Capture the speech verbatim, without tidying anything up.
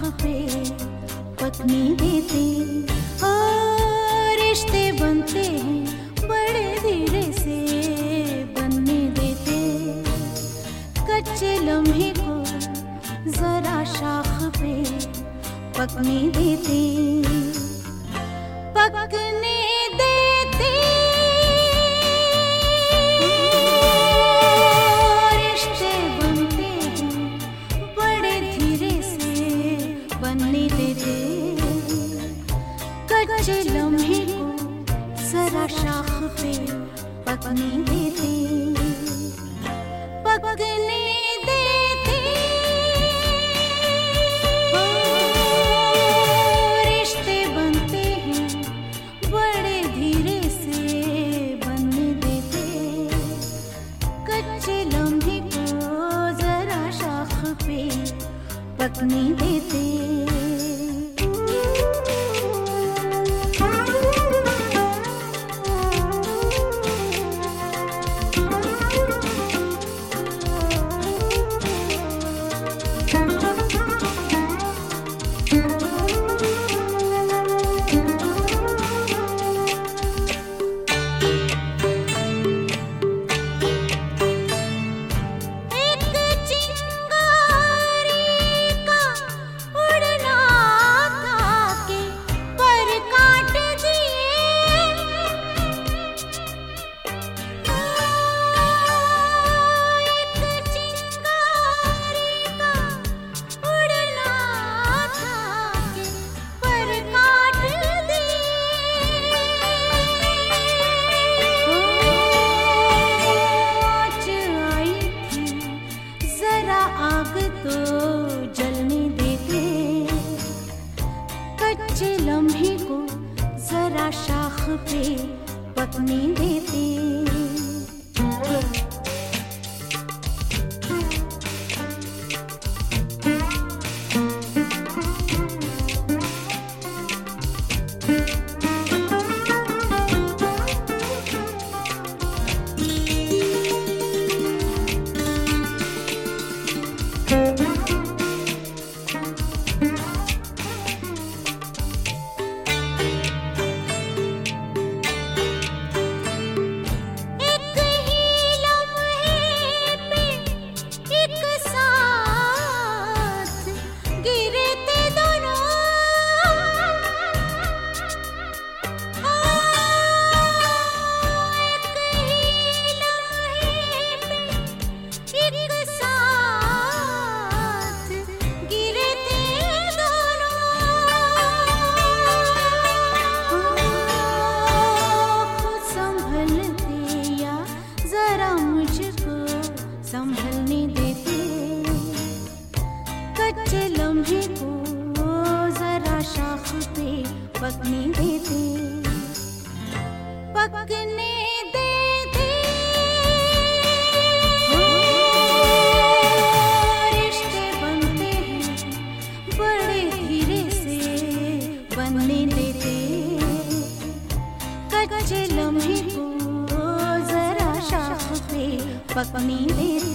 पे पत्नी देते। ओ रिश्ते बनते हैं बड़े धीरे से बनने देते। कच्चे लम्हे को जरा शाख पे पकने देते, पकने देते। रिश्ते बनते हैं बड़े धीरे से बनने देते। कच्चे लम्हे को जरा शाख पे पकने देते, पकने देते। रिश्ते बनते हैं बड़े धीरे से बनने देते। कच्चे लम्हे को जरा शाख पे पकने देते। आग तो जलने देते। कच्चे लम्हे को जरा शाख पे पकने देते। संभलने देते। कच्चे लम्हे को जरा शाख पे पकने देते, पकने देते। रिश्ते बनते हैं बड़े धीरे से बनने देते। कच्चे लम्हे को जरा शाख पे पकने देते।